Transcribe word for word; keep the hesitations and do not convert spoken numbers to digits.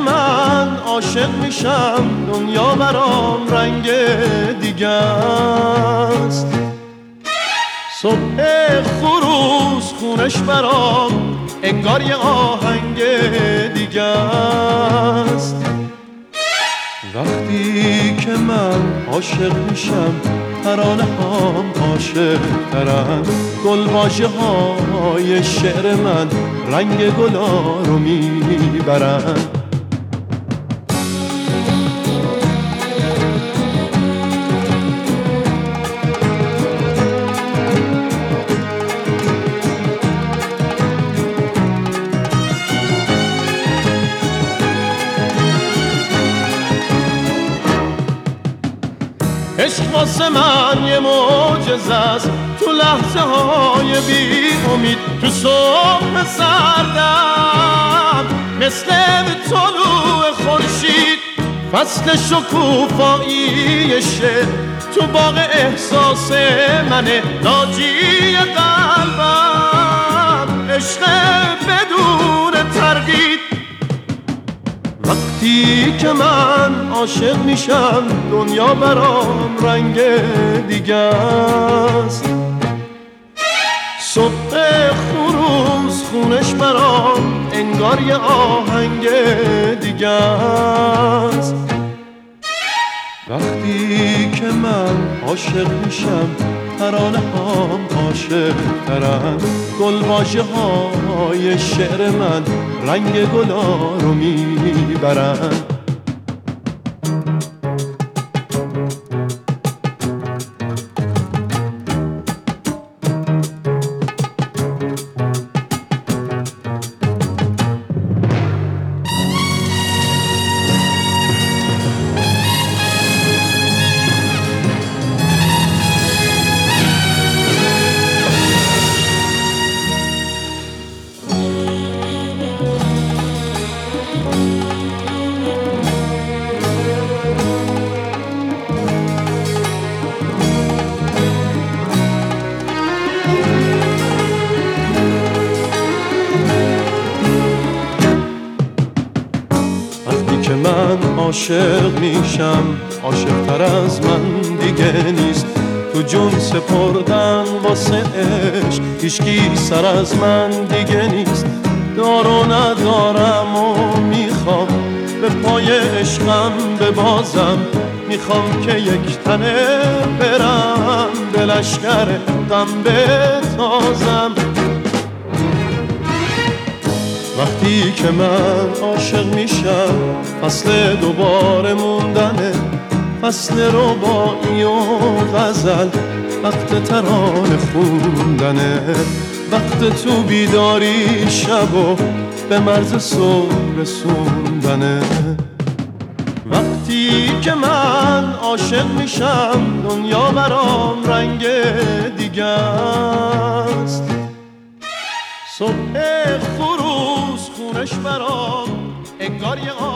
من عاشق میشم دنیا برام رنگ دیگه است. صبح خروس خونش برام انگار یه آهنگ دیگه است. وقتی که من عاشق میشم ترانه هم عاشق ترن، گل واژه های شعر من رنگ گلا رو میبرن. عشق واسه من یه معجزه است، تو لحظه های بی امید، تو صبح سردم مثل طلوع خورشید، فصل شکوفایی شعر تو باغ احساس منه، ناجی قلبم عشق بدون تردید. وقتی که من عاشق میشم دنیا برام رنگ دیگه است. صبح خروس خونش برام انگار یه آهنگ دیگه است. وقتی که من عاشق میشم ترانه هم عاشق ترن، گل واژه های شعر من رنگ گلا رو میبرن. که من عاشق میشم عاشق تر از من دیگه نیست، تو جون سپردن واسه عشق هیچکی سر از من دیگه نیست. دار و ندارم و میخوام به پای عشقم ببازم، میخوام که یک تنه برم به لشکر غم بتازم. وقتی که من عاشق میشم فصل دوباره موندنه، فصل رباعی و غزل، وقت ترانه خوندنه، وقت تو بیداری شب و به مرز صبح رسوندنه. وقتی که من عاشق میشم دنیا برام رنگ دیگه است. صبح خروس خونش برام انگار یه